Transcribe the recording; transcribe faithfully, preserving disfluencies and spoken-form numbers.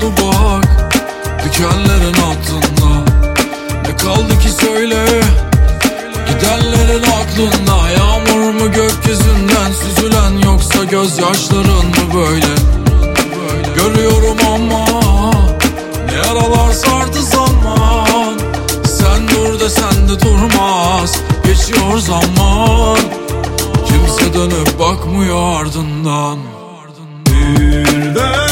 oldu bak dikenlerin altında. Ne kaldı ki söyle gidenlerin aklında? Yağmur mu gökyüzünden süzülen, yoksa gözyaşların mı böyle? Görüyorum ama ne yaralar sardı zaman. Sen dur desen de durmaz, geçiyor zaman. Kimse dönüp bakmıyor ardından. Bir de